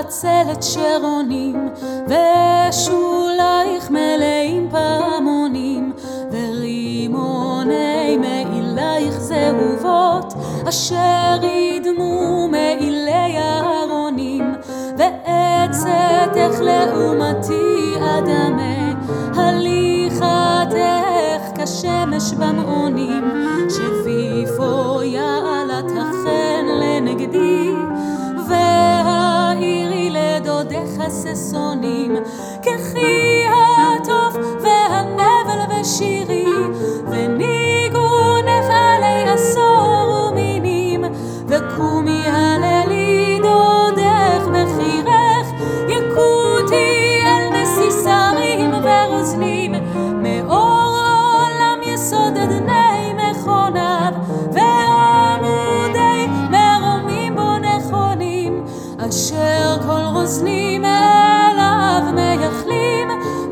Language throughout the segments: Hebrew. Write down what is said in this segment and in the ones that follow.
עצלת שרונים, ושולייך מלאים פעמונים, ורימוני מעילייך זהובות, אשר ידמו מעילי אהרונים, ועצתך לעומתי אדמה, הליכתך כשמש במעונים, שביפו יעלת החן לנגדי, והעירי לדודך ששונים, ככי הטוב והנבל ושירי, וניגונך עלי עשור ומינים, וקומי הללי דודך מחירך, יקותי אל נשיא שרים ורוזנים, מאור עולם יסוד אדני מכוניו, ועמודי מרומים בו נכונים, אשר כל רוזנים אליו מייחלים,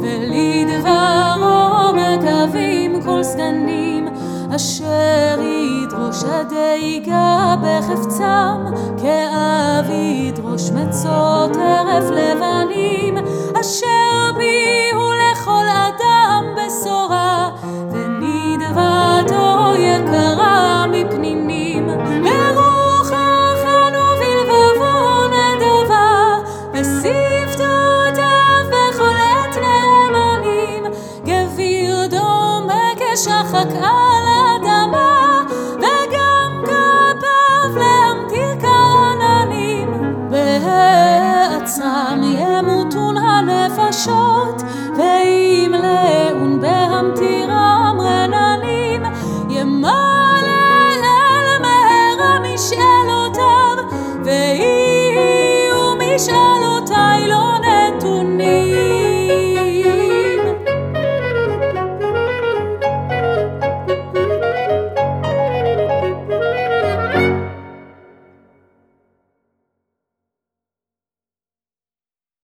ולדברו מקווים כל סגנים, אשר ידרוש הדייגה בחפצם, כאב ידרוש מצות טרף לבנים, אשר ביהו לכל אדם בשורה, ונדבתו יקרה מפנינים. ברוחנו בלבבו נדבה, בשפתותיו בכל עת נאמנים, גביר דומה כשחק על אדמה, וגם כפיו להמטיר כעננים. בהיעצרם ימותון הנפשות, וימלאון בהמטירם רננים, ימלא אל מהרה משאלותיו, ויהיו משאלותיו